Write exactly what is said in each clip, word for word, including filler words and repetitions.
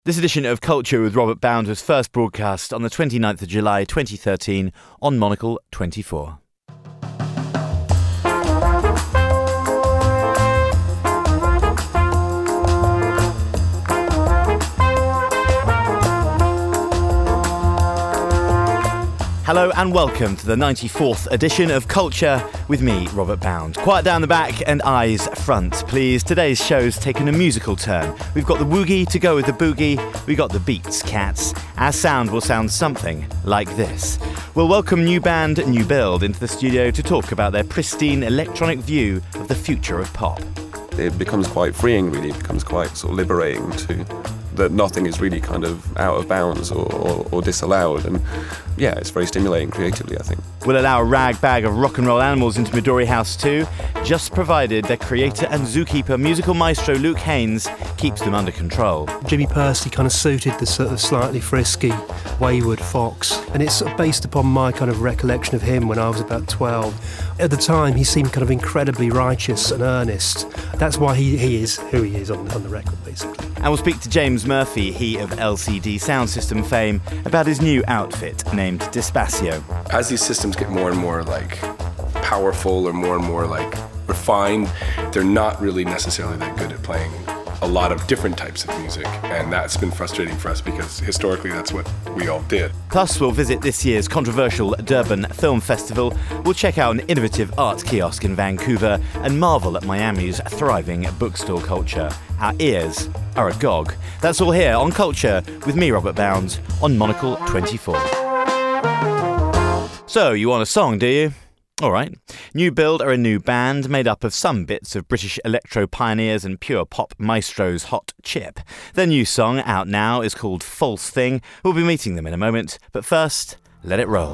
This edition of Culture with Robert Bound was first broadcast on the twenty-ninth of July twenty thirteen on Monocle twenty-four. Hello and welcome to the ninety-fourth edition of Culture with me, Robert Bound. Quiet down the back and eyes front, please. Today's show's taken a musical turn. We've got the woogie to go with the boogie. We've got the beats, cats. Our sound will sound something like this. We'll welcome new band, New Build into the studio to talk about their pristine electronic view of the future of pop. It becomes quite freeing, really. It becomes quite sort of liberating to... that nothing is really kind of out of bounds or, or, or disallowed, and yeah, it's very stimulating creatively, I think. We'll allow a rag bag of rock and roll animals into Midori House too, just provided their creator and zookeeper, musical maestro Luke Haynes, keeps them under control. Jimmy Pursley kind of suited the sort of slightly frisky, wayward fox, and it's sort of based upon my kind of recollection of him when I was about twelve. At the time, he seemed kind of incredibly righteous and earnest. That's why he, he is who he is on, on the record, basically. And we'll speak to James Murphy, he of L C D Sound System fame, about his new outfit named Despacio. As these systems get more and more like powerful or more and more like refined, they're not really necessarily that good at playing a lot of different types of music, and that's been frustrating for us because historically that's what we all did. Plus, we'll visit this year's controversial Durban Film Festival, we'll check out an innovative art kiosk in Vancouver, and marvel at Miami's thriving bookstore culture. Our ears are agog. That's all here on Culture with me, Robert Bounds, on Monocle twenty-four. So, you want a song, do you? All right. New Build are a new band made up of some bits of British electro pioneers and pure pop maestros hot chip. Their new song, out now, is called False Thing. We'll be meeting them in a moment, but first, let it roll.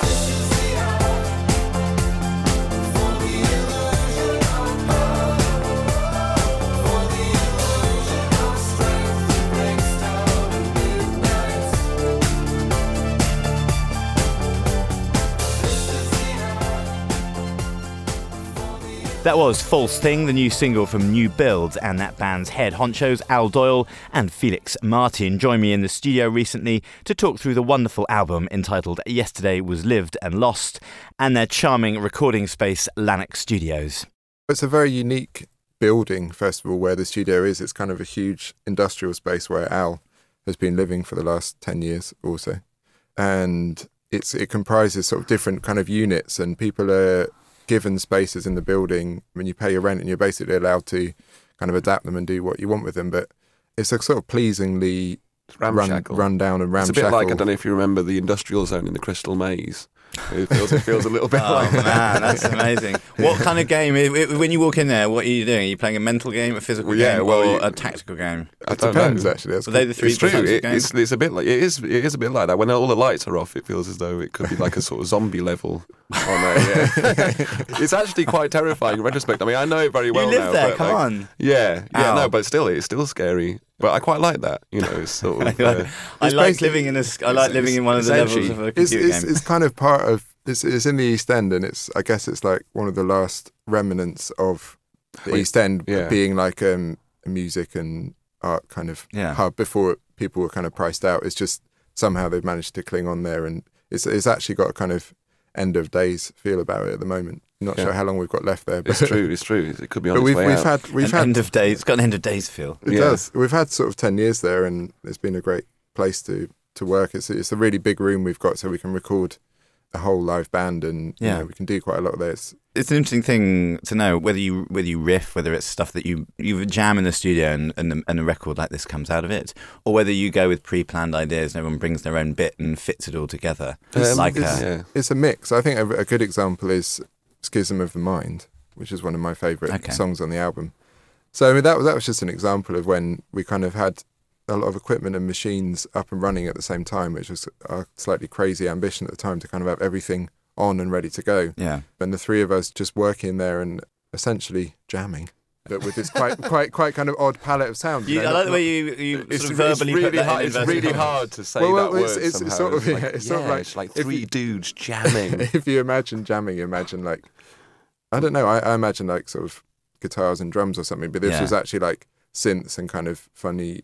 That was False Thing, the new single from New Build, and that band's head honchos Al Doyle and Felix Martin joined me in the studio recently to talk through the wonderful album entitled Yesterday Was Lived and Lost and their charming recording space Lanark Studios. It's a very unique building, first of all, where the studio is. It's kind of a huge industrial space where Al has been living for the last ten years or so. And it's it comprises sort of different kind of units, and people are given spaces in the building when you pay your rent, and you're basically allowed to kind of adapt them and do what you want with them. But it's a sort of pleasingly run, run down and ramshackle. It's a bit like, I don't know if you remember the industrial zone in the Crystal Maze. It feels, it feels a little bit oh, like that. Man, that's amazing. What kind of game, when you walk in there, what are you doing? Are you playing a mental game, a physical well, yeah, game, well, or you, a tactical game? It depends, know. actually. That's Are they the three it's true. It, games? It's, it's a bit like it is. It is a bit like that. When all the lights are off, it feels as though it could be like a sort of zombie level. Oh no! Yeah, it's actually quite terrifying in retrospect. I mean, I know it very well now. You live now, there. but Come like, on. Yeah, yeah. Ow. No, but still, it's still scary. But I quite like that. You know, it's sort of. Uh, I like living in a. I like living in one of the levels of a computer it's, it's, game. It's kind of part of. It's, it's in the East End, and it's. I guess it's like one of the last remnants of the Wait, East End yeah. being like um, a music and art kind of yeah. hub before people were kind of priced out. It's just somehow they've managed to cling on there, and it's it's actually got a kind of end of days feel about it at the moment. Not yeah. sure how long we've got left there. But it's true. It's true. It could be on but its we've, way we've out. had we've an had end of days. It's got an end of days feel. It yeah. does. We've had sort of ten years there, and it's been a great place to to work. It's it's a really big room we've got, so we can record a whole live band, and yeah. you know, we can do quite a lot of this. It's an interesting thing to know whether you whether you riff, whether it's stuff that you you jam in the studio and and, and a record like this comes out of it, or whether you go with pre-planned ideas and everyone brings their own bit and fits it all together. It's, like it's, a, yeah. it's a mix. I think a, a good example is Schism of the Mind, which is one of my favourite okay. songs on the album. So I mean, that was that was just an example of when we kind of had a lot of equipment and machines up and running at the same time, which was a slightly crazy ambition at the time to kind of have everything on and ready to go. Yeah. And the three of us just working there and essentially jamming. But with this quite, quite, quite kind of odd palette of sounds. You, you know, I like not, the way you, you it's, sort of verbally it's really put that hard, in It's inverted really commas. hard to say well, well, that it's, word it's, somehow. it's sort of, like, yeah, it's yeah, sort of like, it's like three you, dudes jamming. If you imagine jamming, imagine like, I don't know, I, I imagine like sort of guitars and drums or something, but this yeah. was actually like synths and kind of funny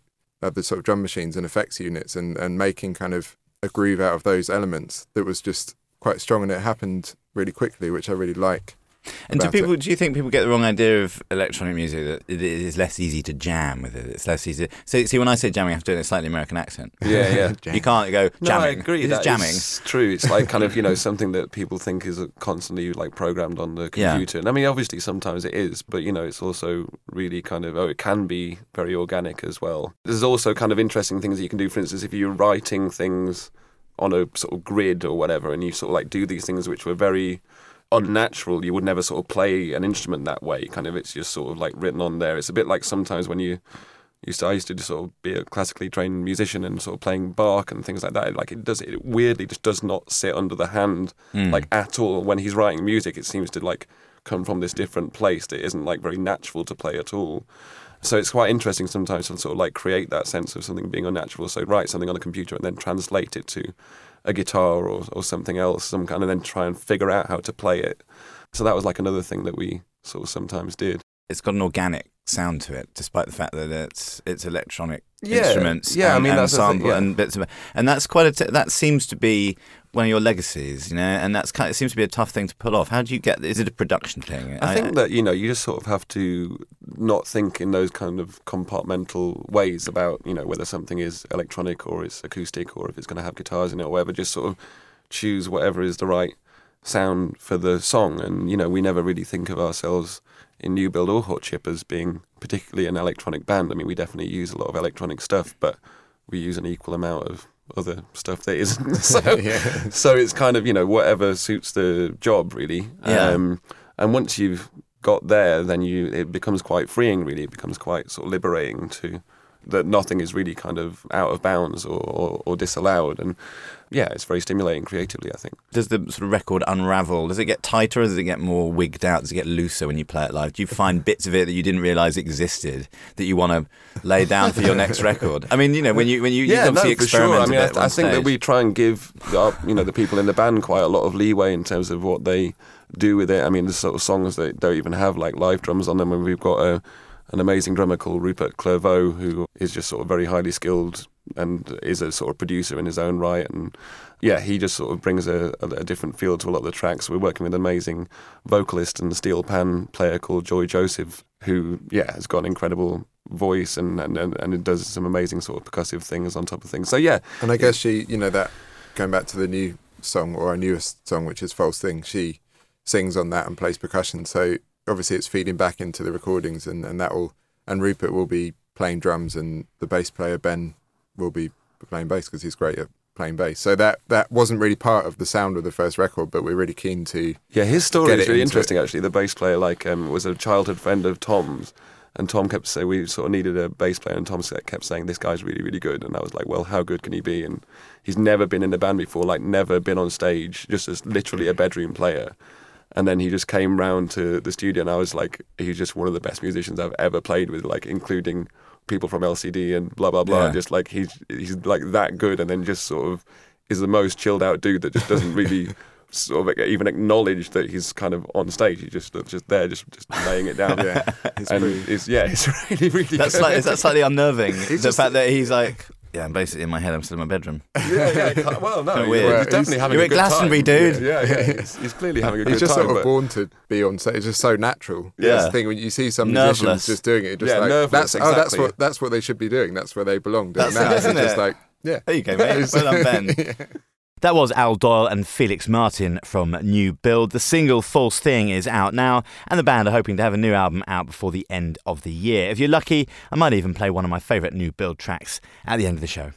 of the sort of drum machines and effects units and, and making kind of a groove out of those elements that was just quite strong, and it happened really quickly, which I really like. And do about people? it. Do you think people get the wrong idea of electronic music, that it is less easy to jam with it? It's less easy. So, see, when I say jamming, I have to do it in a slightly American accent. Yeah, yeah. You can't go jamming. No, I agree. It's That jamming. is true. It's like kind of, you know, something that people think is constantly like programmed on the Yeah. computer. And I mean, obviously sometimes it is, but you know, it's also really kind of, oh, it can be very organic as well. There's also kind of interesting things that you can do. For instance, if you're writing things on a sort of grid or whatever, and you sort of like do these things which were very unnatural, you would never sort of play an instrument that way. Kind of, it's just sort of like written on there. It's a bit like sometimes when you used to, I used to just sort of be a classically trained musician and sort of playing Bach and things like that. Like it does, it weirdly just does not sit under the hand Mm. like at all. When he's writing music, it seems to like come from this different place that isn't like very natural to play at all. So it's quite interesting sometimes to sort of like create that sense of something being unnatural. So write something on a computer and then translate it to a guitar or, or something else, some kind, and then try and figure out how to play it. So that was like another thing that we sort of sometimes did. It's got an organic sound to it, despite the fact that it's it's electronic Yeah, instruments. yeah, I and, mean, and that's the thing, sample yeah. and bits of, and that's quite a t- that seems to be one of your legacies, you know. And that's kind of, it seems to be a tough thing to pull off. How do you get? Is it a production thing? I think that, you know, you just sort of have to not think in those kind of compartmental ways about, you know, whether something is electronic or it's acoustic or if it's going to have guitars in it or whatever. Just sort of choose whatever is the right sound for the song. And, you know, we never really think of ourselves in New Build or Hot Chip as being particularly an electronic band. I mean, we definitely use a lot of electronic stuff, but we use an equal amount of other stuff that isn't. So, Yeah. so it's kind of, you know, whatever suits the job, really. Yeah. Um, and once you've got there, then you it becomes quite freeing, really. It becomes quite sort of liberating to that nothing is really kind of out of bounds or, or, or disallowed. And yeah, it's very stimulating creatively, I think. Does the sort of record unravel? Does it get tighter or does it get more wigged out? Does it get looser when you play it live? Do you find bits of it that you didn't realise existed that you want to lay down for your next record? I mean, you know, when you when you, you Yeah, obviously no, for experiment sure. I a mean, I, bit th- on I think that stage. we try and give our, you know, the people in the band quite a lot of leeway in terms of what they do with it. I mean, there's sort of songs that don't even have like live drums on them, and we've got a an amazing drummer called Rupert Clairvaux, who is just sort of very highly skilled and is a sort of producer in his own right. And yeah, he just sort of brings a, a, a different feel to a lot of the tracks. We're working with an amazing vocalist and steel pan player called Joy Joseph, who, yeah, has got an incredible voice and, and, and, and it does some amazing sort of percussive things on top of things. So yeah. And I guess she, you know, that going back to the new song or our newest song, which is False Thing, she sings on that and plays percussion. So obviously it's feeding back into the recordings, and, and that will, and Rupert will be playing drums, and the bass player Ben will be playing bass because he's great at playing bass. So that that wasn't really part of the sound of the first record, but we're really keen to Yeah, his story get is it really into interesting, it. actually. The bass player like um, was a childhood friend of Tom's, and Tom kept saying we sort of needed a bass player, and Tom sa- kept saying this guy's really, really good. And I was like, well, how good can he be? And he's never been in a band before, like never been on stage, just as literally a bedroom player. And then he just came round to the studio, and I was like, he's just one of the best musicians I've ever played with, like including people from L C D and blah blah blah. Yeah. Just like he's he's like that good, and then just sort of is the most chilled out dude that just doesn't really sort of even acknowledge that he's kind of on stage. He's just just there, just just laying it down. yeah, it's and pretty- it's yeah, it's really really That's good. like, is that slightly unnerving? the just- fact that he's like, yeah, I'm basically in my head, I'm still in my bedroom. yeah, yeah. ki- Well, no, Kinda he's, weird. he's definitely having You're a at good Glastonbury, time. dude. Yeah, yeah, yeah. He's, he's clearly having a good He's just time. sort of but- born to be on stage. It's just so natural. Yeah. That's the thing when you see some Nerveless. musicians just doing it, just Yeah, like nerveless, that's oh, that's exactly. what that's what they should be doing. That's where they belong. Doing That's that. it, isn't It's just it? like yeah. There you go, mate. Well done, Ben. That was Al Doyle and Felix Martin from New Build. The single False Thing is out now, and the band are hoping to have a new album out before the end of the year. If you're lucky, I might even play one of my favourite New Build tracks at the end of the show.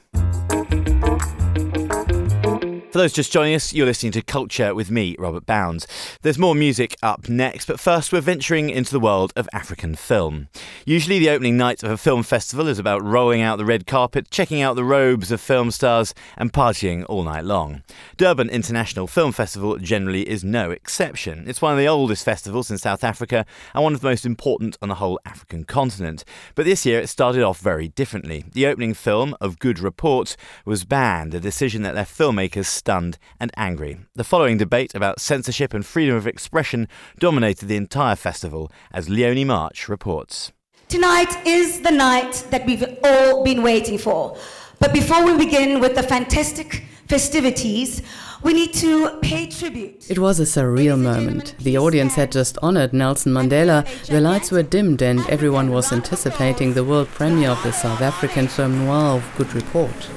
For those just joining us, you're listening to Culture with me, Robert Bounds. There's more music up next, but first we're venturing into the world of African film. Usually the opening night of a film festival is about rolling out the red carpet, checking out the robes of film stars and partying all night long. Durban International Film Festival generally is no exception. It's one of the oldest festivals in South Africa and one of the most important on the whole African continent. But this year it started off very differently. The opening film of Good Report was banned, a decision that left filmmakers stunned and angry. The following debate about censorship and freedom of expression dominated the entire festival, as Leonie March reports. Tonight is the night that we've all been waiting for. But before we begin with the fantastic festivities, we need to pay tribute. It was a surreal moment. The audience had just honored Nelson Mandela, the lights were dimmed and everyone was anticipating the world premiere of the South African film noir Good Report.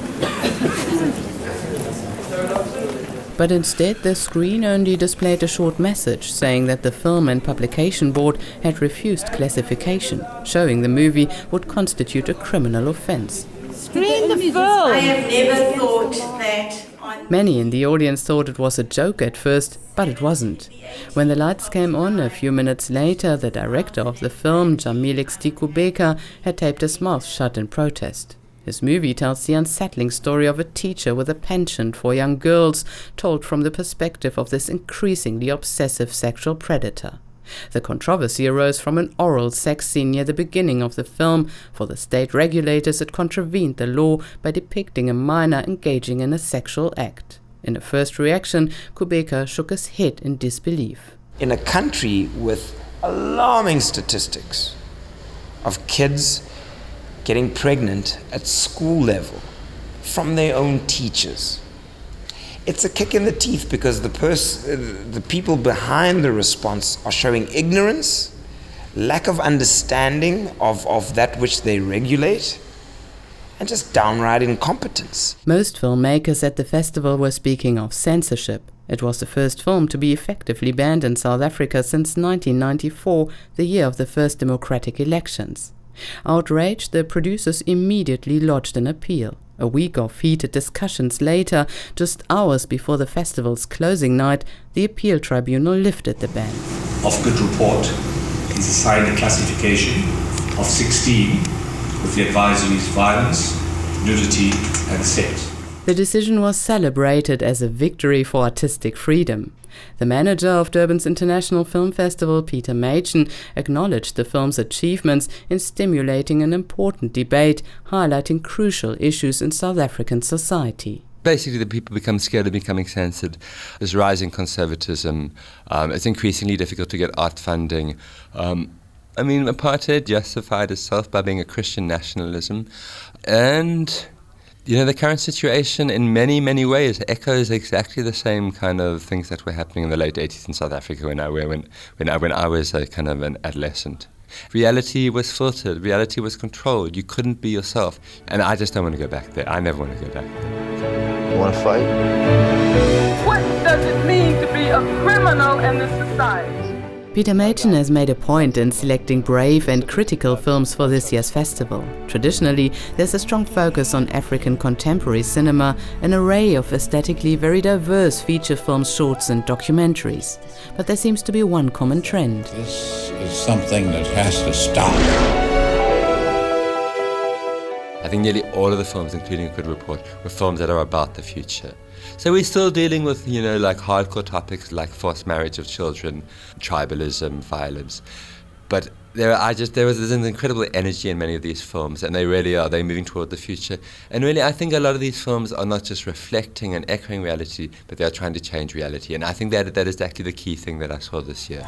But instead, the screen only displayed a short message saying that the Film and Publication Board had refused classification, showing the movie would constitute a criminal offence. Screen the film! I have never thought that... Many in the audience thought it was a joke at first, but it wasn't. When the lights came on a few minutes later, the director of the film, Jamilix Tikubeka, had taped his mouth shut in protest. His movie tells the unsettling story of a teacher with a penchant for young girls, told from the perspective of this increasingly obsessive sexual predator. The controversy arose from an oral sex scene near the beginning of the film. For the state regulators, it contravened the law by depicting a minor engaging in a sexual act. In a first reaction, Kubeka shook his head in disbelief. In a country with alarming statistics of kids getting pregnant at school level from their own teachers, it's a kick in the teeth because the pers- the people behind the response are showing ignorance, lack of understanding of, of that which they regulate, and just downright incompetence. Most filmmakers at the festival were speaking of censorship. It was the first film to be effectively banned in South Africa since nineteen ninety-four, the year of the first democratic elections. Outraged, the producers immediately lodged an appeal. A week of heated discussions later, just hours before the festival's closing night, the appeal tribunal lifted the ban. Of Good Report is assigned a classification of sixteen with the advisories violence, nudity and sex. The decision was celebrated as a victory for artistic freedom. The manager of Durban's International Film Festival, Peter Machen, acknowledged the film's achievements in stimulating an important debate, highlighting crucial issues in South African society. Basically, the people become scared of becoming censored. There's rising conservatism. Um, it's increasingly difficult to get art funding. Um, I mean, apartheid justified itself by being a Christian nationalism. And, you know, the current situation in many, many ways echoes exactly the same kind of things that were happening in the late eighties in South Africa when I, when, when I, when I was a kind of an adolescent. Reality was filtered. Reality was controlled. You couldn't be yourself. And I just don't want to go back there. I never want to go back there. You want to fight? What does it mean to be a criminal in this society? Peter Machen has made a point in selecting brave and critical films for this year's festival. Traditionally, there's a strong focus on African contemporary cinema, an array of aesthetically very diverse feature films, shorts and documentaries. But there seems to be one common trend. This is something that has to stop. I think nearly all of the films, including A Good Report, were films that are about the future. So we're still dealing with, you know, like hardcore topics like forced marriage of children, tribalism, violence. But there, I just there was there's an incredible energy in many of these films, and they really are. They're moving toward the future. And really, I think a lot of these films are not just reflecting and echoing reality, but they are trying to change reality. And I think that that is actually the key thing that I saw this year.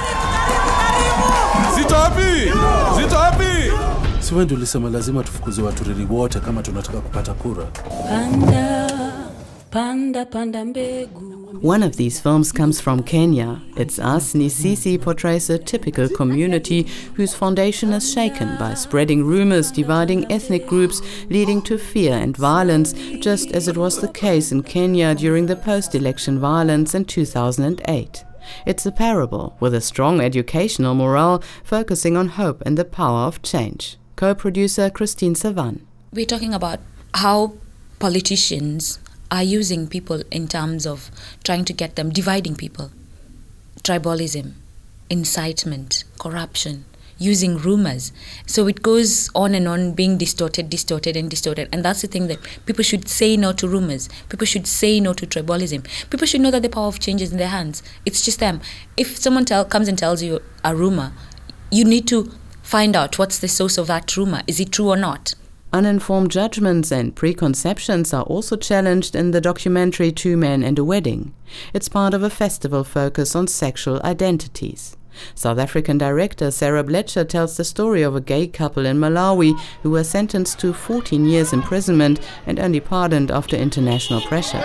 Zitapi! Zitapi! Si wewe ndio ulisema lazima tufukuze watu reli wote kama tunataka kupata kura. Panda, panda, panda mbegu. One of these films comes from Kenya. It's Us Nisisi portrays a typical community whose foundation is shaken by spreading rumors dividing ethnic groups, leading to fear and violence, just as it was the case in Kenya during the post-election violence in two thousand eight. It's a parable with a strong educational morale focusing on hope and the power of change. Co-producer Christine Savan. We're talking about how politicians are using people in terms of trying to get them, dividing people. Tribalism, incitement, corruption, using rumors. So it goes on and on, being distorted, distorted and distorted. And that's the thing, that people should say no to rumors. People should say no to tribalism. People should know that the power of change is in their hands. It's just them. If someone tell, comes and tells you a rumor, you need to find out what's the source of that rumor. Is it true or not? Uninformed judgments and preconceptions are also challenged in the documentary Two Men and a Wedding. It's part of a festival focus on sexual identities. South African director Sarah Bletcher tells the story of a gay couple in Malawi who were sentenced to fourteen years imprisonment and only pardoned after international pressure.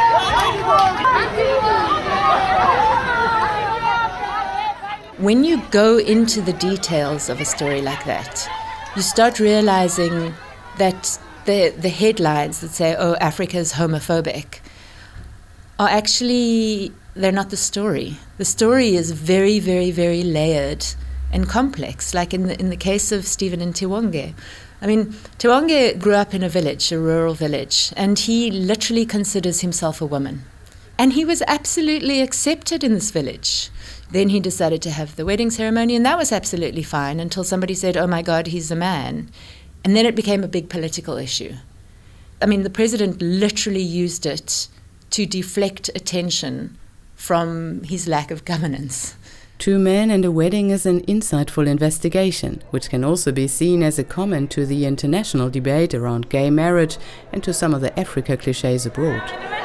When you go into the details of a story like that, you start realizing that the the headlines that say, oh, Africa is homophobic, are actually, they're not the story. The story is very, very, very layered and complex, like in the, in the case of Stephen and Tiwonge. I mean, Tiwonge grew up in a village, a rural village, and he literally considers himself a woman. And he was absolutely accepted in this village. Then he decided to have the wedding ceremony, and that was absolutely fine until somebody said, oh my God, he's a man. And then it became a big political issue. I mean, the president literally used it to deflect attention from his lack of governance. Two Men and a Wedding is an insightful investigation, which can also be seen as a comment to the international debate around gay marriage and to some of the Africa clichés abroad.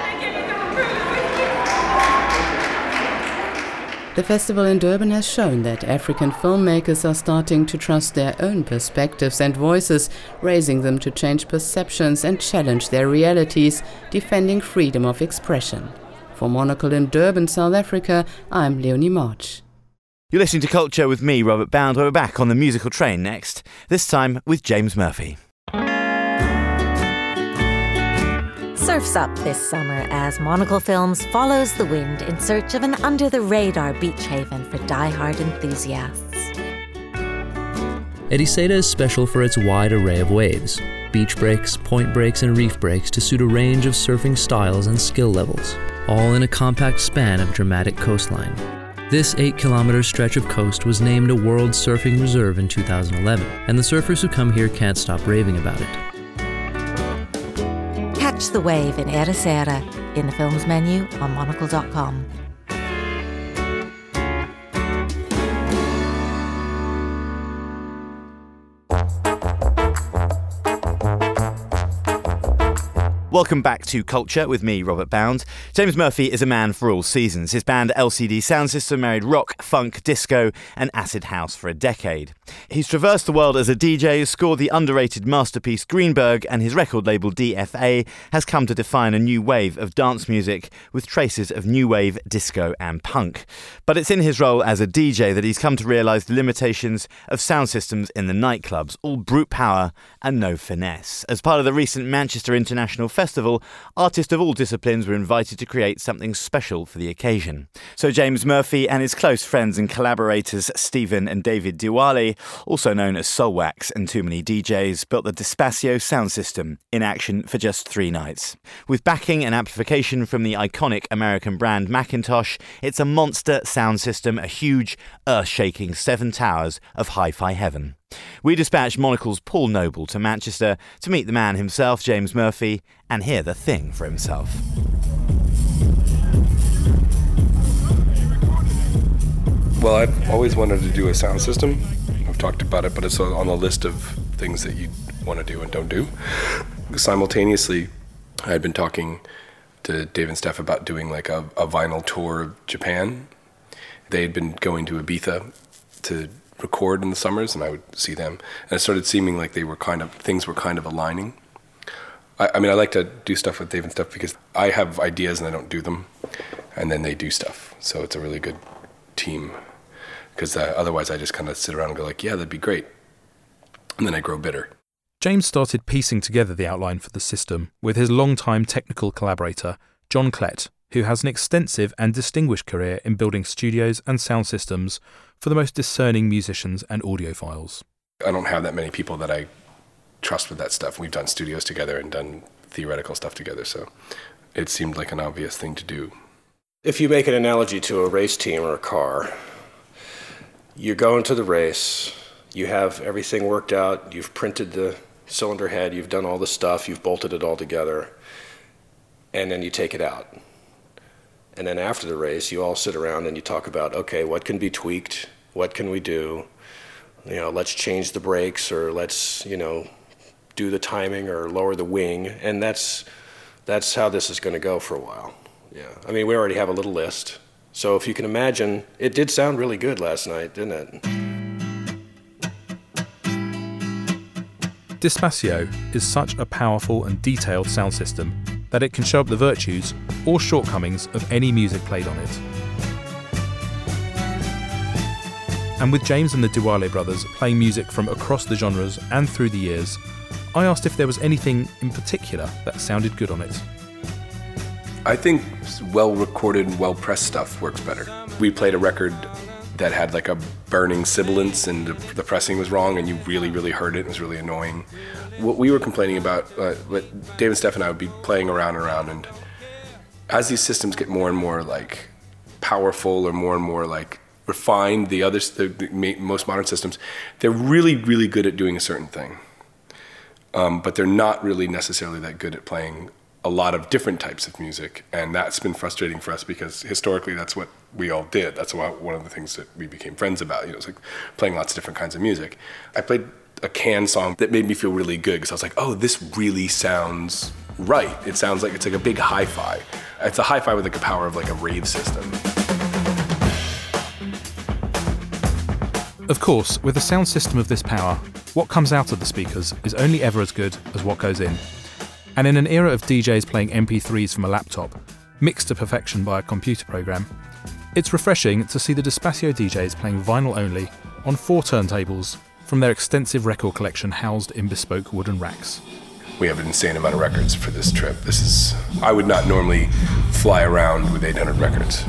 The festival in Durban has shown that African filmmakers are starting to trust their own perspectives and voices, raising them to change perceptions and challenge their realities, defending freedom of expression. For Monocle in Durban, South Africa, I'm Leonie March. You're listening to Culture with me, Robert Bound. We're back on the musical train next, this time with James Murphy. Surf's up this summer as Monocle Films follows the wind in search of an under-the-radar beach haven for die-hard enthusiasts. Ericeira is special for its wide array of waves, beach breaks, point breaks, and reef breaks to suit a range of surfing styles and skill levels, all in a compact span of dramatic coastline. This eight-kilometer stretch of coast was named a World Surfing Reserve in two thousand eleven, and the surfers who come here can't stop raving about it. Catch the wave in Ericeira in the films menu on monocle dot com. Welcome back to Culture with me, Robert Bound. James Murphy is a man for all seasons. His band L C D Soundsystem married rock, funk, disco and acid house for a decade. He's traversed the world as a D J, scored the underrated masterpiece Greenberg, and his record label D F A has come to define a new wave of dance music with traces of new wave, disco and punk. But it's in his role as a D J that he's come to realise the limitations of sound systems in the nightclubs, all brute power and no finesse. As part of the recent Manchester International Festival, Festival, artists of all disciplines were invited to create something special for the occasion. So James Murphy and his close friends and collaborators Stephen and David Diwali, also known as Soulwax and Too Many D Js, built the Despacio sound system in action for just three nights. With backing and amplification from the iconic American brand Macintosh, it's a monster sound system, a huge, earth-shaking seven towers of hi-fi heaven. We dispatched Monocle's Paul Noble to Manchester to meet the man himself, James Murphy, and hear the thing for himself. Well, I've always wanted to do a sound system. I've talked about it, but it's on the list of things that you want to do and don't do. Simultaneously, I had been talking to Dave and Steph about doing like a, a vinyl tour of Japan. They had been going to Ibiza to record in the summers, and I would see them, and it started seeming like they were kind of things were kind of aligning. I, I mean, I like to do stuff with Dave and stuff because I have ideas and I don't do them, and then they do stuff. So it's a really good team, because uh, otherwise I just kind of sit around and go like, yeah, that'd be great, and then I grow bitter. James started piecing together the outline for the system with his longtime technical collaborator, John Klett, who has an extensive and distinguished career in building studios and sound systems for the most discerning musicians and audiophiles. I don't have that many people that I trust with that stuff. We've done studios together and done theoretical stuff together, so it seemed like an obvious thing to do. If you make an analogy to a race team or a car, you go into the race, you have everything worked out, you've printed the cylinder head, you've done all the stuff, you've bolted it all together, and then you take it out. And then after the race, you all sit around and you talk about, okay, what can be tweaked? What can we do? You know, let's change the brakes, or let's, you know, do the timing or lower the wing. And that's that's how this is going to go for a while. Yeah. I mean, we already have a little list, So if you can imagine, it did sound really good last night, didn't it? Despacio is such a powerful and detailed sound system that it can show up the virtues or shortcomings of any music played on it. And with James and the Diwale brothers playing music from across the genres and through the years, I asked if there was anything in particular that sounded good on it. I think well-recorded and well-pressed stuff works better. We played a record that had like a burning sibilance and the, the pressing was wrong and you really, really heard it. It was really annoying. What we were complaining about, uh, what Dave and Steph and I would be playing around and around, and as these systems get more and more like powerful or more and more like refined, the others, the, the most modern systems, they're really, really good at doing a certain thing. Um, but they're not really necessarily that good at playing a lot of different types of music, and that's been frustrating for us because historically that's what we all did. That's why one of the things that we became friends about. You know, it's like playing lots of different kinds of music. I played a Can song that made me feel really good because I was like, oh, this really sounds right. It sounds like it's like a big hi-fi. It's a hi-fi with like the power of like a rave system. Of course, with a sound system of this power, what comes out of the speakers is only ever as good as what goes in. And in an era of D Js playing M P threes from a laptop, mixed to perfection by a computer program, it's refreshing to see the Despacio D Js playing vinyl only on four turntables from their extensive record collection housed in bespoke wooden racks. We have an insane amount of records for this trip. This is, I would not normally fly around with eight hundred records.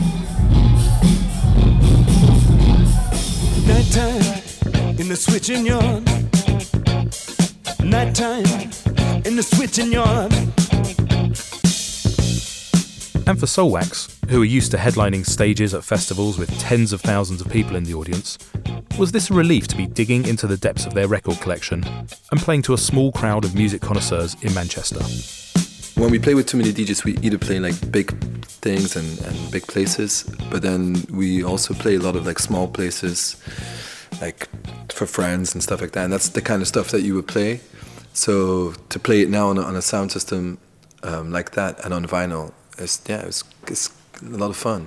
Nighttime in the switching yard. Nighttime in the switching yard. And for Soulwax, who are used to headlining stages at festivals with tens of thousands of people in the audience, was this a relief to be digging into the depths of their record collection and playing to a small crowd of music connoisseurs in Manchester? When we play with too many D Js, we either play like big things and, and big places, but then we also play a lot of like small places, like for friends and stuff like that. And that's the kind of stuff that you would play. So to play it now on a, on a sound system um, like that and on vinyl, is yeah, it's, it's a lot of fun.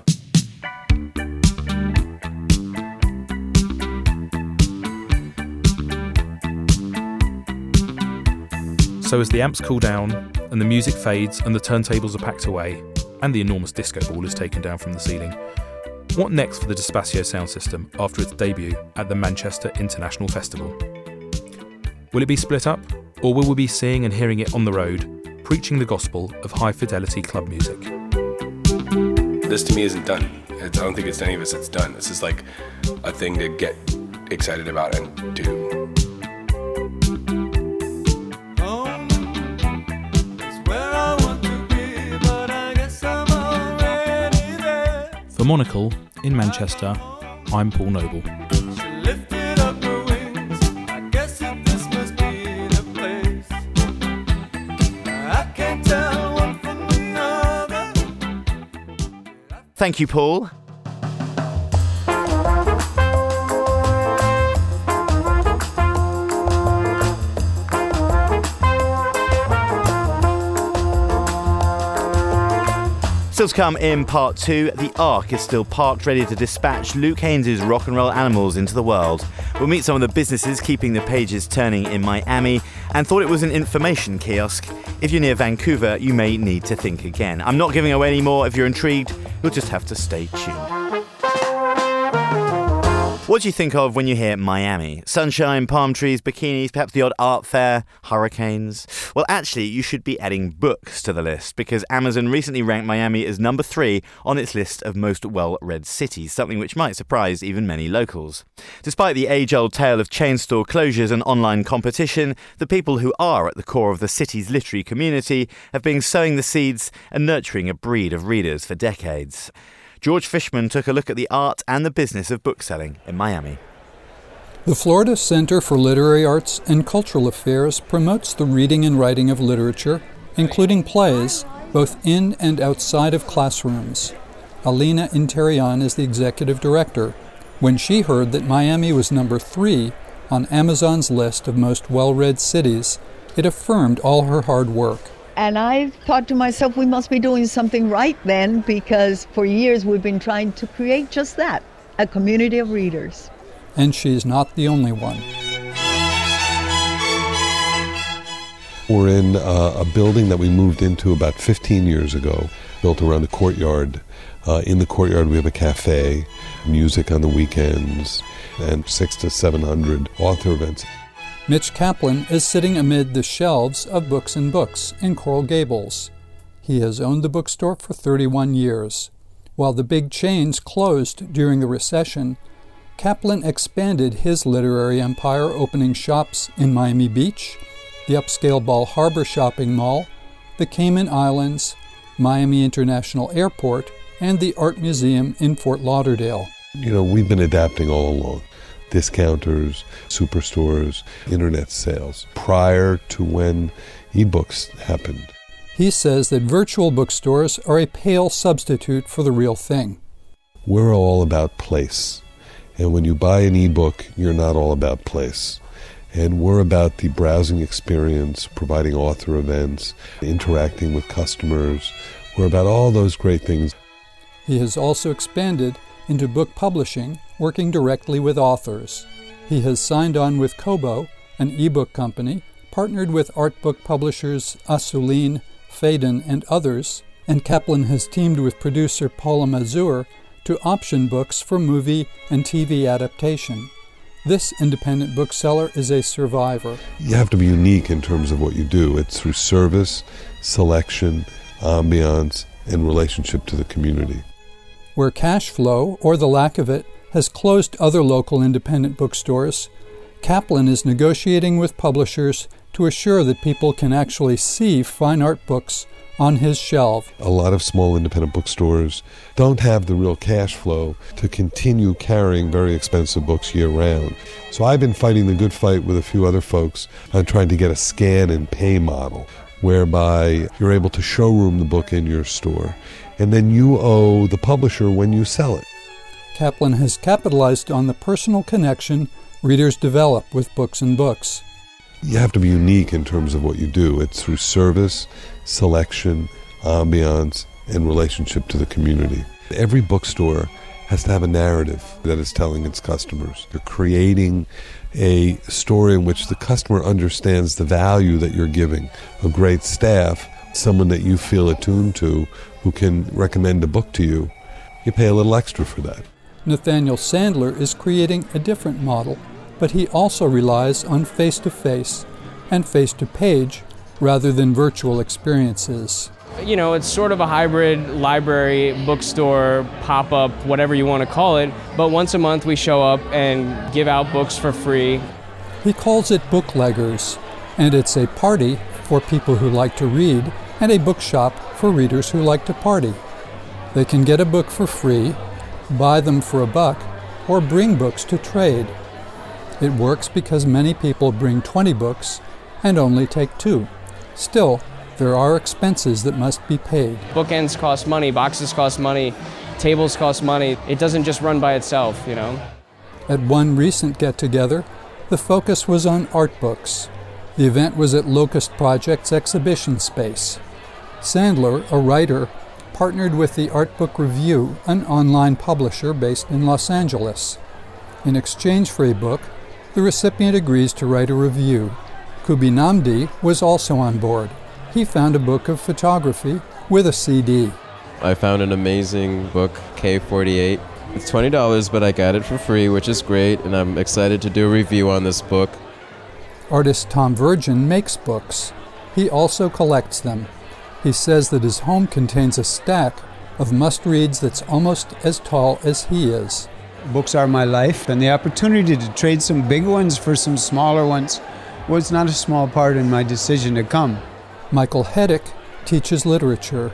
So as the amps cool down and the music fades and the turntables are packed away and the enormous disco ball is taken down from the ceiling, what next for the Despacio sound system after its debut at the Manchester International Festival? Will it be split up, or will we be seeing and hearing it on the road, preaching the gospel of high-fidelity club music? This to me isn't done. It's, I don't think it's any of us it's done. This is like a thing to get excited about and do. For Monocle, in Manchester, I'm Paul Noble. Thank you, Paul. Still to come in part two, the Ark is still parked ready to dispatch Luke Haynes' rock and roll animals into the world. We'll meet some of the businesses keeping the pages turning in Miami and thought it was an information kiosk. If you're near Vancouver, you may need to think again. I'm not giving away any more. If you're intrigued, you'll just have to stay tuned. What do you think of when you hear Miami? Sunshine, palm trees, bikinis, perhaps the odd art fair, hurricanes? Well, actually, you should be adding books to the list because Amazon recently ranked Miami as number three on its list of most well-read cities, something which might surprise even many locals. Despite the age-old tale of chain store closures and online competition, the people who are at the core of the city's literary community have been sowing the seeds and nurturing a breed of readers for decades. George Fishman took a look at the art and the business of bookselling in Miami. The Florida Center for Literary Arts and Cultural Affairs promotes the reading and writing of literature, including plays, both in and outside of classrooms. Alina Interian is the executive director. When she heard that Miami was number three on Amazon's list of most well-read cities, it affirmed all her hard work. And I thought to myself, we must be doing something right then, because for years we've been trying to create just that, a community of readers. And she's not the only one. We're in uh, a building that we moved into about fifteen years ago, built around a courtyard. Uh, in the courtyard we have a cafe, music on the weekends, and six to seven hundred author events. Mitch Kaplan is sitting amid the shelves of Books and Books in Coral Gables. He has owned the bookstore for thirty-one years. While the big chains closed during the recession, Kaplan expanded his literary empire, opening shops in Miami Beach, the upscale Bal Harbour shopping mall, the Cayman Islands, Miami International Airport, and the Art Museum in Fort Lauderdale. You know, we've been adapting all along. Discounters, superstores, internet sales, prior to when ebooks happened. He says that virtual bookstores are a pale substitute for the real thing. We're all about place. And when you buy an ebook, you're not all about place. And we're about the browsing experience, providing author events, interacting with customers. We're about all those great things. He has also expanded into book publishing, working directly with authors. He has signed on with Kobo, an ebook company, partnered with art book publishers Assouline, Phaidon, and others, and Kaplan has teamed with producer Paula Mazur to option books for movie and T V adaptation. This independent bookseller is a survivor. You have to be unique in terms of what you do. It's through service, selection, ambiance, and relationship to the community. Where cash flow, or the lack of it, has closed other local independent bookstores, Kaplan is negotiating with publishers to assure that people can actually see fine art books on his shelf. A lot of small independent bookstores don't have the real cash flow to continue carrying very expensive books year-round. So I've been fighting the good fight with a few other folks on trying to get a scan and pay model, whereby you're able to showroom the book in your store, and then you owe the publisher when you sell it. Kaplan has capitalized on the personal connection readers develop with Books and Books. You have to be unique in terms of what you do. It's through service, selection, ambiance, and relationship to the community. Every bookstore has to have a narrative that it's telling its customers. You're creating a story in which the customer understands the value that you're giving. A great staff, someone that you feel attuned to, who can recommend a book to you, you pay a little extra for that. Nathaniel Sandler is creating a different model, but he also relies on face-to-face and face-to-page rather than virtual experiences. You know, it's sort of a hybrid library, bookstore, pop-up, whatever you want to call it, but once a month we show up and give out books for free. He calls it Bookleggers, and it's a party for people who like to read and a bookshop for readers who like to party. They can get a book for free, buy them for a buck, or bring books to trade. It works because many people bring twenty books and only take two. Still, there are expenses that must be paid. Bookends cost money, boxes cost money, tables cost money. It doesn't just run by itself, you know. At one recent get-together, the focus was on art books. The event was at Locust Project's exhibition space. Sandler, a writer, partnered with the Art Book Review, an online publisher based in Los Angeles. In exchange for a book, the recipient agrees to write a review. Kubi Namdi was also on board. He found a book of photography with a C D. I found an amazing book, K forty-eight. It's twenty dollars, but I got it for free, which is great, and I'm excited to do a review on this book. Artist Tom Virgin makes books. He also collects them. He says that his home contains a stack of must-reads that's almost as tall as he is. Books are my life, and the opportunity to trade some big ones for some smaller ones was not a small part in my decision to come. Michael Heddick teaches literature.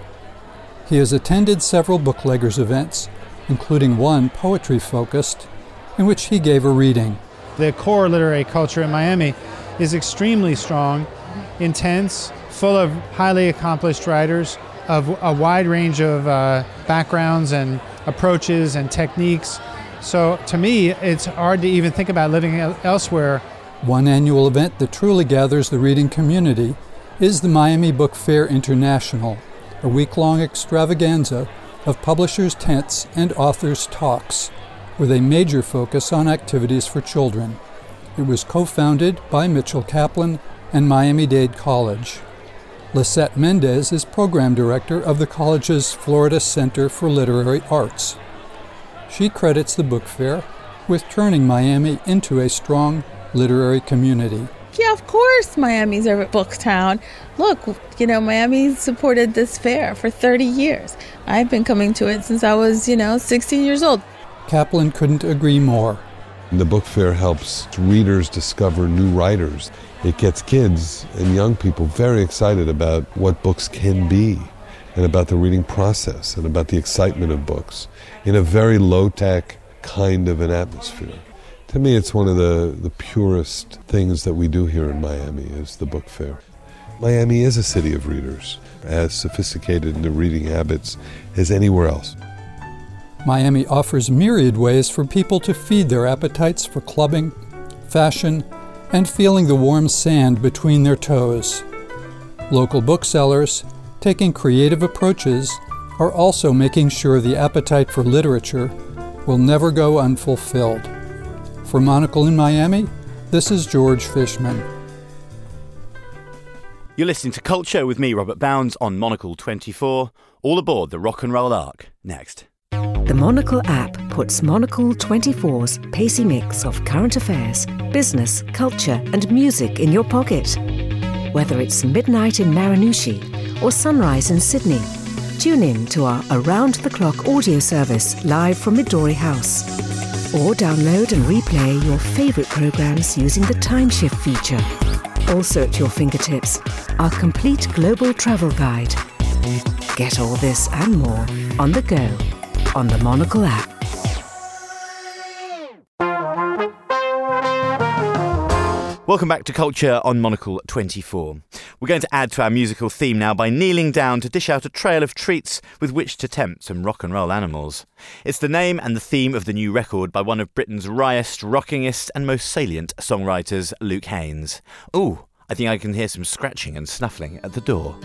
He has attended several Bookleggers events, including one poetry-focused, in which he gave a reading. The core literary culture in Miami is extremely strong, intense, full of highly accomplished writers of a wide range of uh, backgrounds and approaches and techniques. So to me, it's hard to even think about living el- elsewhere. One annual event that truly gathers the reading community is the Miami Book Fair International, a week-long extravaganza of publishers' tents and authors' talks, with a major focus on activities for children. It was co-founded by Mitchell Kaplan and Miami-Dade College. Lisette Mendez is program director of the college's Florida Center for Literary Arts. She credits the book fair with turning Miami into a strong literary community. Yeah, of course Miami's a book town. Look, you know, Miami supported this fair for thirty years. I've been coming to it since I was, you know, sixteen years old. Kaplan couldn't agree more. The book fair helps readers discover new writers. It gets kids and young people very excited about what books can be and about the reading process and about the excitement of books in a very low-tech kind of an atmosphere. To me, it's one of the, the purest things that we do here in Miami is the book fair. Miami is a city of readers, as sophisticated in their reading habits as anywhere else. Miami offers myriad ways for people to feed their appetites for clubbing, fashion, and feeling the warm sand between their toes. Local booksellers, taking creative approaches, are also making sure the appetite for literature will never go unfulfilled. For Monocle in Miami, this is George Fishman. You're listening to Culture with me, Robert Bounds, on Monocle twenty-four. All aboard the Rock and Roll Ark. Next. The Monocle app puts Monocle twenty-four's pacey mix of current affairs, business, culture, and music in your pocket. Whether it's midnight in Marranushi or sunrise in Sydney, tune in to our around-the-clock audio service live from Midori House. Or download and replay your favourite programmes using the Time Shift feature. Also at your fingertips, our complete global travel guide. Get all this and more on the go on the Monocle app. Welcome back to Culture on Monocle twenty-four. We're going to add to our musical theme now by kneeling down to dish out a trail of treats with which to tempt some rock and roll animals. It's the name and the theme of the new record by one of Britain's wryest, rockingest and most salient songwriters, Luke Haines. Ooh, I think I can hear some scratching and snuffling at the door.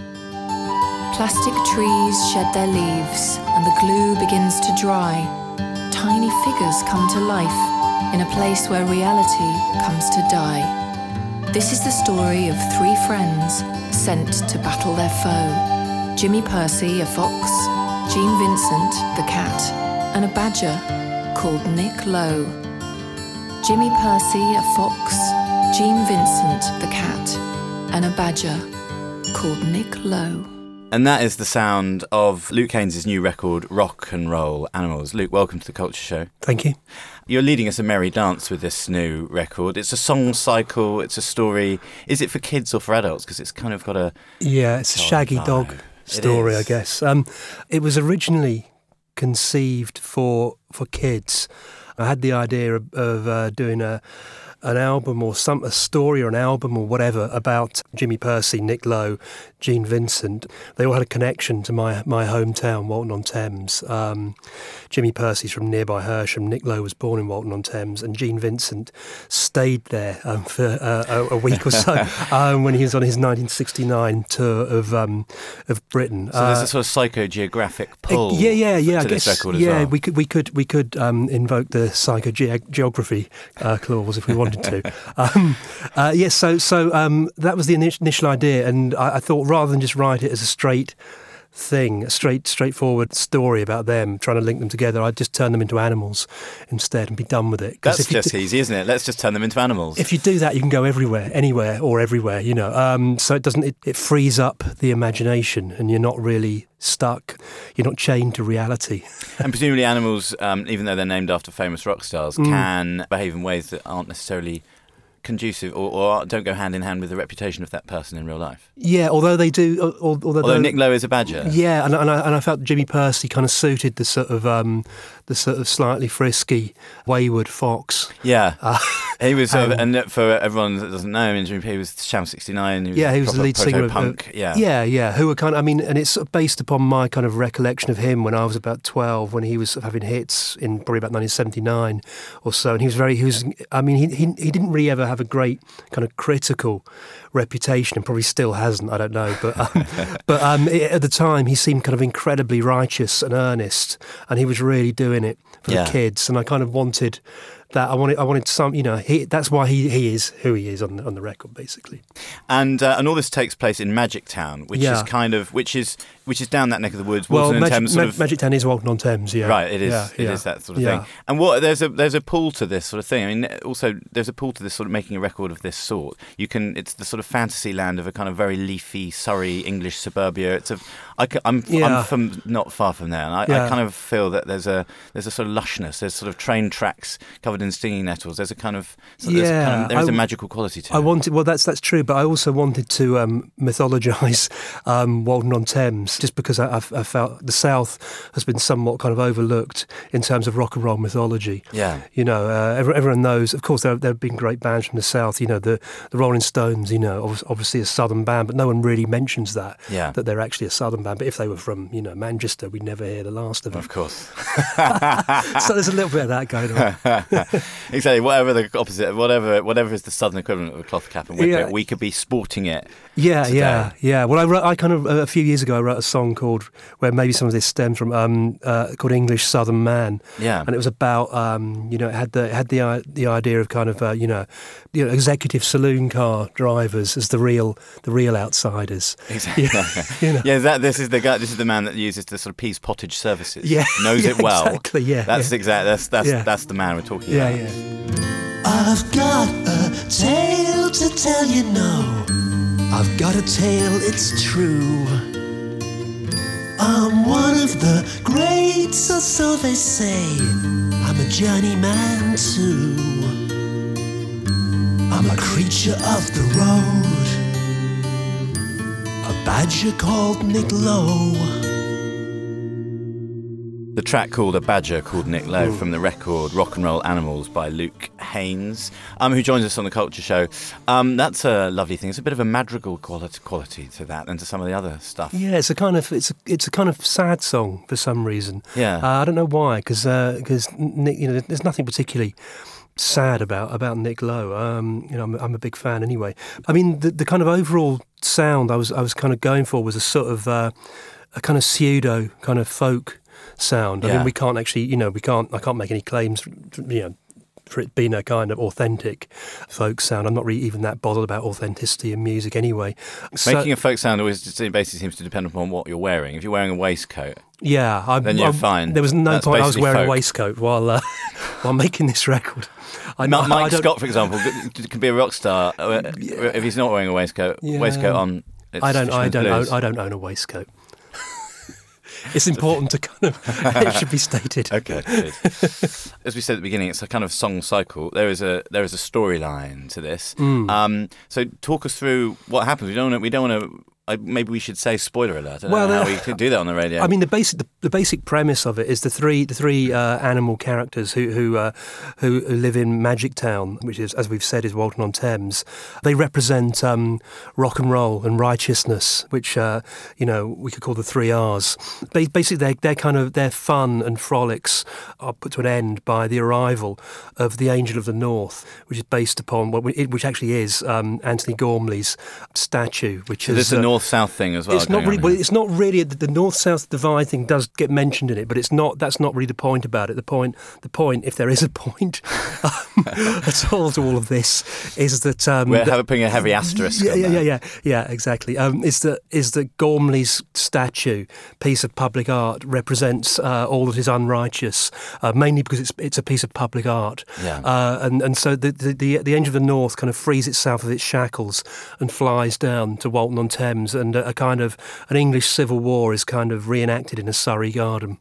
Plastic trees shed their leaves and the glue begins to dry. Tiny figures come to life in a place where reality comes to die. This is the story of three friends sent to battle their foe. Jimmy Percy, a fox, Jean Vincent, the cat, and a badger called Nick Lowe. Jimmy Percy, a fox, Jean Vincent, the cat, and a badger called Nick Lowe. And that is the sound of Luke Haines' new record, Rock and Roll Animals. Luke, welcome to the Culture Show. Thank you. You're leading us a merry dance with this new record. It's a song cycle, it's a story. Is it for kids or for adults? Because it's kind of got a... Yeah, it's a shaggy vibe. Dog story, I guess. Um, it was originally conceived for for kids. I had the idea of, of uh, doing a... an album or some a story or an album or whatever about Jimmy Percy, Nick Lowe, Jean Vincent. They all had a connection to my my hometown, Walton-on-Thames. Um, Jimmy Percy's from nearby Hersham. Nick Lowe was born in Walton-on-Thames, and Jean Vincent stayed there um, for uh, a, a week or so um, when he was on his nineteen sixty-nine tour of um, of Britain. So there's uh, a sort of psychogeographic pull. Uh, yeah, yeah, yeah. To I guess, this record as yeah, well. we could we could we could um, invoke the psychogeography uh, clause if we wanted. To. Um, uh, yes, so so um, that was the initial, initial idea, and I, I thought rather than just write it as a straight thing, a straight, straightforward story about them, trying to link them together, I'd just turn them into animals instead and be done with it. That's if just d- easy, isn't it? Let's just turn them into animals. If you do that, you can go everywhere, anywhere or everywhere, you know. Um, so it doesn't. It, it frees up the imagination, and you're not really stuck. You're not chained to reality. And presumably animals, um, even though they're named after famous rock stars, Mm. can behave in ways that aren't necessarily conducive or, or don't go hand in hand with the reputation of that person in real life. Yeah, although they do. Although, although Nick Lowe is a badger. Yeah, and, and, I, and I felt Jimmy Percy kind of suited the sort of um, the sort of slightly frisky, wayward fox. Yeah. Uh, he was, sort of, um, and for everyone that doesn't know him, he was Sham sixty-nine. He was yeah, he was the lead singer of punk. Uh, yeah, yeah, yeah. Who were kind of, I mean, and it's sort of based upon my kind of recollection of him when I was about twelve, when he was sort of having hits in probably about nineteen seventy-nine or so, and he was very, he was, I mean, he he, he didn't really ever have a great kind of critical reputation, and probably still hasn't. I don't know, but um, but um, it, at the time he seemed kind of incredibly righteous and earnest, and he was really doing it for Yeah. the kids. And I kind of wanted that. I wanted, I wanted some, you know, he, that's why he, he is who he is on the, on the record, basically. And uh, and all this takes place in Magic Town, which Yeah. is kind of which is which is down that neck of the woods. Well, Walton and Magic, Thames, sort Ma- of, Magic Town is Walton on Thames, yeah. Right, it is. Yeah, it yeah. is that sort of Yeah. thing. And what there's a there's a pull to this sort of thing. I mean, also there's a pull to this sort of making a record of this sort. You can, it's the sort of fantasy land of a kind of very leafy Surrey English suburbia. It's a, I, am Yeah. I'm from not far from there, and I, Yeah. I kind of feel that there's a there's a sort of lushness. There's sort of train tracks covered in stinging nettles. There's a kind of so there's Yeah, kind of, there is I- a magical quality to I it. wanted, well, that's that's true, but I also wanted to um, mythologise um, Walton on Thames, just because I, I, I felt the South has been somewhat kind of overlooked in terms of rock and roll mythology. Yeah. You know, uh, every- everyone knows. Of course, there, there have been great bands from the South. You know, the the Rolling Stones. You know, obvi- obviously a Southern band, but no one really mentions that. Yeah. That they're actually a Southern band. But if they were from, you know, Manchester, we'd never hear the last of them. Of course. So there's a little bit of that going on. Exactly. Whatever the opposite, whatever whatever is the southern equivalent of a cloth cap and whippet, Yeah. we could be sporting it. Yeah, today. yeah, yeah. Well, I wrote, I kind of a few years ago I wrote a song called, where maybe some of this stems from, um, uh, called English Southern Man. Yeah. And it was about, um, you know, it had the it had the i- the idea of kind of, uh, you know, you know, executive saloon car drivers as the real the real outsiders. Exactly. Yeah, you know. Yeah, that this is the guy. This is the man that uses the sort of Pease Pottage services. Yeah, knows yeah, it well. exactly, yeah, that's yeah. exactly that's that's Yeah. that's the man we're talking Yeah, about. yeah. I've got a tale to tell you now. I've got a tale, it's true. I'm one of the greats, or so they say. I'm a journeyman too. I'm a creature of the road, a badger called Nick Lowe. The track called A Badger Called Nick Lowe from the record Rock and Roll Animals by Luke Haynes, um, who joins us on the Culture Show. Um, that's a lovely thing. It's a bit of a madrigal quality, quality to that and to some of the other stuff. Yeah, it's a kind of it's a it's a kind of sad song for some reason. Yeah. uh, I don't know why, because because Nick, you know, there's nothing particularly sad about about Nick Lowe. Um, you know, I'm, I'm a big fan anyway. I mean, the, the kind of overall sound I was I was kind of going for was a sort of uh, a kind of pseudo kind of folk sound. I Yeah. mean, we can't actually, you know, we can't. I can't make any claims, you know, for it being a kind of authentic folk sound. I'm not really even that bothered about authenticity in music anyway. So- Making a folk sound always just, it basically seems to depend upon what you're wearing. If you're wearing a waistcoat, Yeah, I, then you're I, fine. There was no That's point I was basically wearing folk. a waistcoat while uh, while making this record. I, Ma- I Mike don't- Scott, for example, could, could be a rock star uh, if he's not wearing a waistcoat. Yeah. Waistcoat on. It's I don't. I Fisherman's don't. Blues. Own, I don't own a waistcoat. It's important to kind of. It should be stated. Okay, good. As we said at the beginning, it's a kind of song cycle. There is a there is a storyline to this. Mm. Um, so talk us through what happens. We don't want we don't want to. Uh, maybe we should say spoiler alert. I don't Well, know uh, how we could do that on the radio. I mean, the basic the, the basic premise of it is the three the three uh, animal characters who who, uh, who who live in Magic Town, which is, as we've said, is Walton on Thames. They represent um, rock and roll and righteousness, which uh, you know we could call the three R's. Ba- Basically, their their kind of their fun and frolics are put to an end by the arrival of the Angel of the North, which is based upon what we, which actually is um, Anthony Gormley's statue, which so is there's a uh, north-south thing as well. It's not going really. on Well, here. it's not really the, the north-south divide thing does get mentioned in it, but it's not. That's not really the point about it. The point, the point, if there is a point um, at all to all of this, is that um, We're that- having putting a heavy asterisk. Yeah, on yeah, that. yeah, yeah, yeah, exactly. Um, is that is that Gormley's statue, piece of public art, represents uh, all that is unrighteous, uh, mainly because it's it's a piece of public art. Yeah. Uh, and and so the, the the the Angel of the North kind of frees itself of its shackles and flies down to Walton on Thames, and a, a kind of an English civil war is kind of reenacted in a Surrey garden.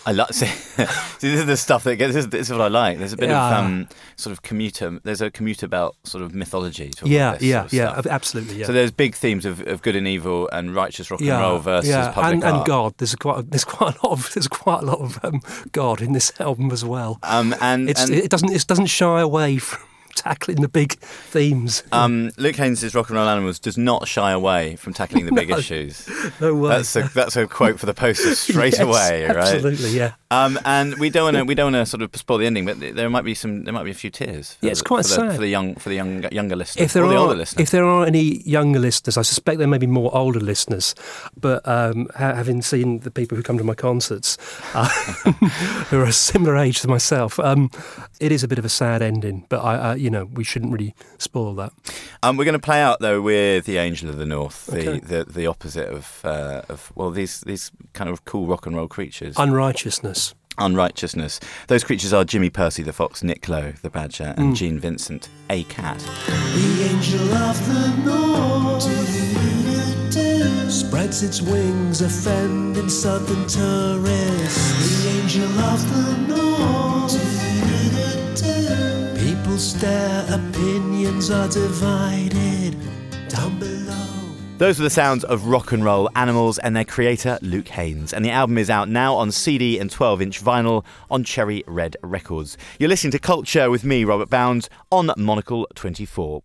I like. See, see, this is the stuff that gets. This is, this is what I like. There's a bit Yeah. of um, sort of commuter. There's a commuter belt sort of mythology to all Yeah, this yeah, sort of yeah, stuff. absolutely, yeah. So there's big themes of, of good and evil and righteous rock yeah, and roll versus yeah. public and, art. and God. There's quite there's quite a lot of there's quite a lot of um, God in this album as well. Um, and, it's, and it doesn't it doesn't shy away from tackling the big themes. Um, Luke Haynes' Rock and Roll Animals does not shy away from tackling the big No. issues. No way. That's a that's a quote for the poster straight Yes, away, right? absolutely, yeah. Um, and we don't want to we don't want to sort of spoil the ending, but there might be some there might be a few tears. For Yeah, it's the, quite for the, sad. for the young for the young younger listeners If there or the are older listeners. if there are any younger listeners, I suspect there may be more older listeners. But um, ha- having seen the people who come to my concerts, uh, who are a similar age to myself, um, it is a bit of a sad ending. But I, uh, you know, we shouldn't really spoil that. Um, we're going to play out though with the Angel of the North, the Okay. the, the opposite of uh, of well these these kind of cool rock and roll creatures. Unrighteousness. Unrighteousness. Those creatures are Jimmy Percy the fox, Nick Lowe the badger, and Mm. Gene Vincent a cat. The angel of the north spreads its wings, offending southern tourists. The angel of the north. People stare, opinions are divided. Down below. Those were the sounds of Rock and Roll Animals and their creator, Luke Haynes. And the album is out now on C D and twelve inch vinyl on Cherry Red Records. You're listening to Culture with me, Robert Bound, on Monocle twenty-four.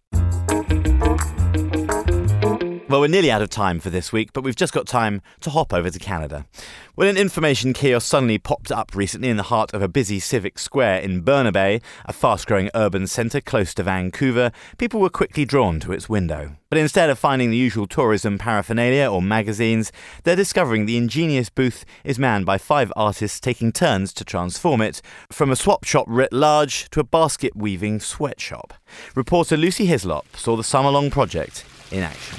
Well, we're nearly out of time for this week, but we've just got time to hop over to Canada. When an information kiosk suddenly popped up recently in the heart of a busy civic square in Burnaby, a fast-growing urban centre close to Vancouver, people were quickly drawn to its window. But instead of finding the usual tourism paraphernalia or magazines, they're discovering the ingenious booth is manned by five artists taking turns to transform it from a swap shop writ large to a basket-weaving sweatshop. Reporter Lucy Hislop saw the summer-long project in action.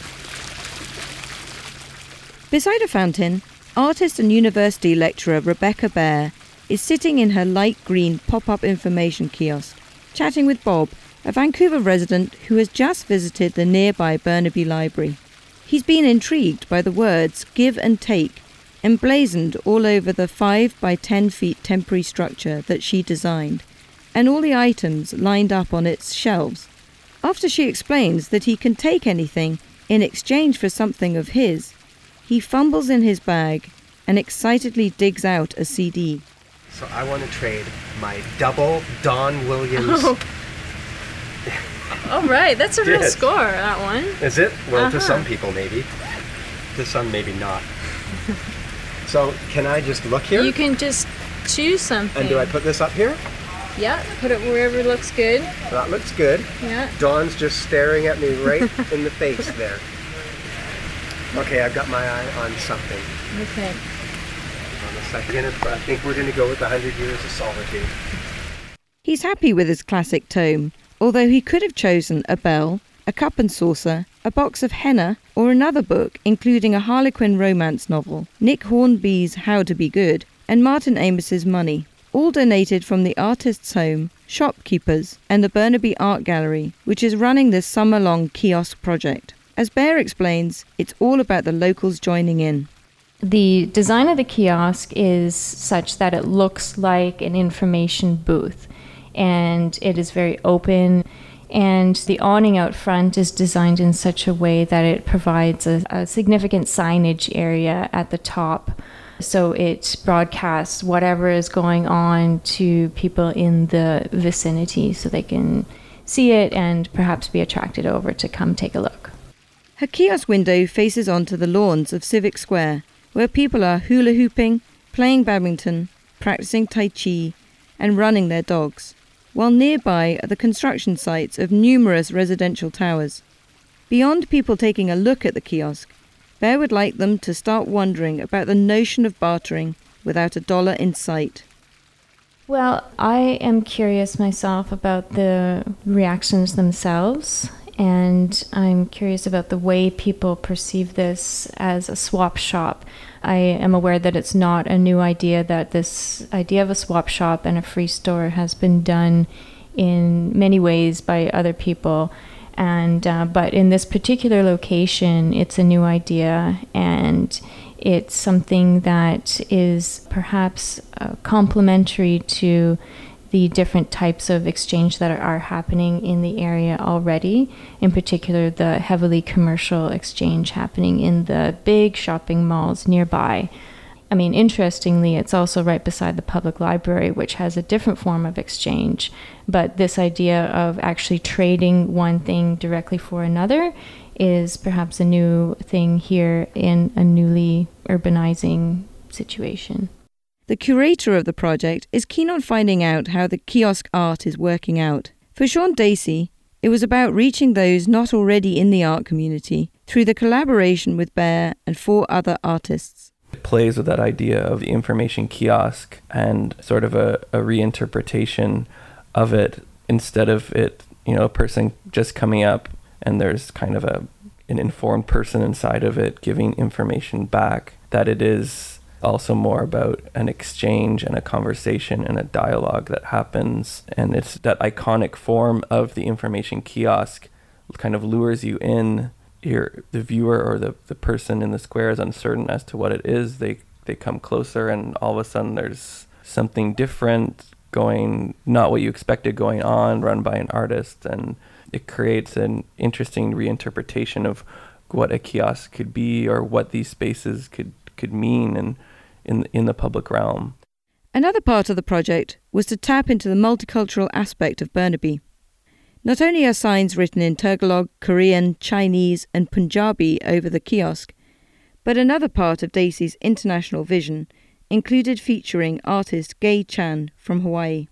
Beside a fountain, artist and university lecturer Rebecca Bear is sitting in her light green pop-up information kiosk, chatting with Bob, a Vancouver resident who has just visited the nearby Burnaby Library. He's been intrigued by the words "give and take" emblazoned all over the five by ten feet temporary structure that she designed, and all the items lined up on its shelves. After she explains that he can take anything in exchange for something of his, he fumbles in his bag and excitedly digs out a C D. So I want to trade my double Don Williams. Oh. All right, that's a real Yes. score, that one. Is it? Well, to Uh-huh. some people maybe. To some maybe not. So can I just look here? You can just choose something. And do I put this up here? Yeah, put it wherever looks good. That looks good. Yeah. Dawn's just staring at me right in the face there. Okay, I've got my eye on something. Okay. On a second, I think we're going to go with one hundred Years of Solitude. He's happy with his classic tome, although he could have chosen a bell, a cup and saucer, a box of henna, or another book, including a Harlequin romance novel, Nick Hornby's How to Be Good, and Martin Amos's Money, all donated from the artist's home, shopkeepers, and the Burnaby Art Gallery, which is running this summer-long kiosk project. As Bear explains, it's all about the locals joining in. The design of the kiosk is such that it looks like an information booth, and it is very open, and the awning out front is designed in such a way that it provides a, a significant signage area at the top. So it broadcasts whatever is going on to people in the vicinity so they can see it and perhaps be attracted over to come take a look. Her kiosk window faces onto the lawns of Civic Square, where people are hula hooping, playing badminton, practicing Tai Chi, and running their dogs, while nearby are the construction sites of numerous residential towers. Beyond people taking a look at the kiosk, Bear would like them to start wondering about the notion of bartering without a dollar in sight. Well, I am curious myself about the reactions themselves, and I'm curious about the way people perceive this as a swap shop. I am aware that it's not a new idea, that this idea of a swap shop and a free store has been done in many ways by other people. And uh, but in this particular location, it's a new idea, and It's something that is perhaps uh, complementary to the different types of exchange that are happening in the area already, in particular the heavily commercial exchange happening in the big shopping malls nearby. I mean, interestingly, it's also right beside the public library, which has a different form of exchange. But this idea of actually trading one thing directly for another is perhaps a new thing here in a newly urbanizing situation. The curator of the project is keen on finding out how the kiosk art is working out. For Sean Dacey, it was about reaching those not already in the art community through the collaboration with Bear and four other artists. It plays with that idea of the information kiosk and sort of a, a reinterpretation of it, instead of it, you know, a person just coming up and there's kind of a an informed person inside of it giving information back, that it is also more about an exchange and a conversation and a dialogue that happens. And it's that iconic form of the information kiosk kind of lures you in. You're, the viewer or the, the person in the square is uncertain as to what it is. They they come closer and all of a sudden there's something different going, not what you expected going on, run by an artist. And it creates an interesting reinterpretation of what a kiosk could be or what these spaces could could mean and in in the public realm. Another part of the project was to tap into the multicultural aspect of Burnaby. Not only are signs written in Tagalog, Korean, Chinese and Punjabi over the kiosk, but another part of Dacey's international vision included featuring artist Gay Chan from Hawaii.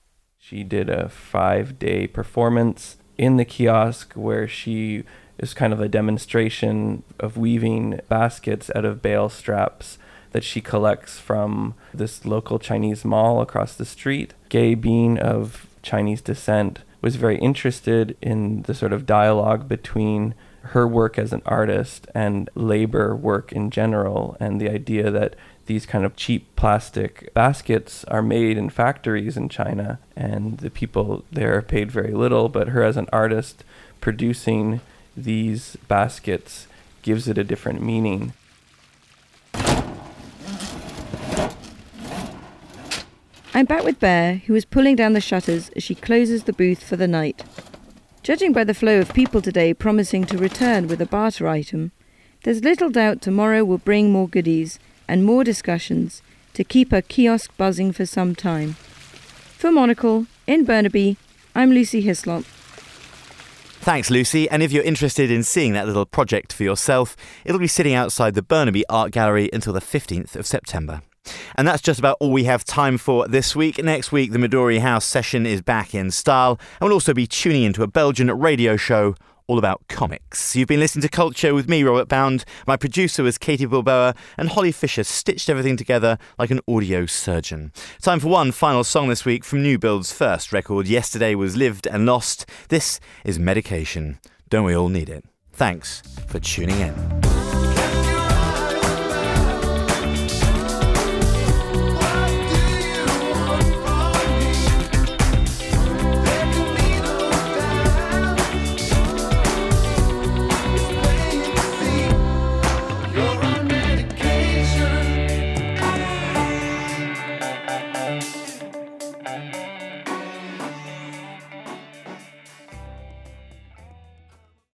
She did a five-day performance in the kiosk where she is kind of a demonstration of weaving baskets out of bale straps that she collects from this local Chinese mall across the street. Gay, being of Chinese descent, was very interested in the sort of dialogue between her work as an artist and labor work in general, and the idea that these kind of cheap plastic baskets are made in factories in China and the people there are paid very little, but her as an artist producing these baskets gives it a different meaning. I'm back with Bear, who is pulling down the shutters as she closes the booth for the night. Judging by the flow of people today promising to return with a barter item, there's little doubt tomorrow will bring more goodies and more discussions to keep her kiosk buzzing for some time. For Monocle, in Burnaby, I'm Lucy Hislop. Thanks, Lucy. And if you're interested in seeing that little project for yourself, it'll be sitting outside the Burnaby Art Gallery until the fifteenth of September. And that's just about all we have time for this week. Next week, the Midori House session is back in style, and we'll also be tuning into a Belgian radio show all about comics. You've been listening to Culture with me, Robert Bound. My producer was Katie Bilboa, and Holly Fisher stitched everything together like an audio surgeon. Time for one final song this week from New Build's first record. Yesterday was Lived and Lost. This is Medication. Don't we all need it? Thanks for tuning in.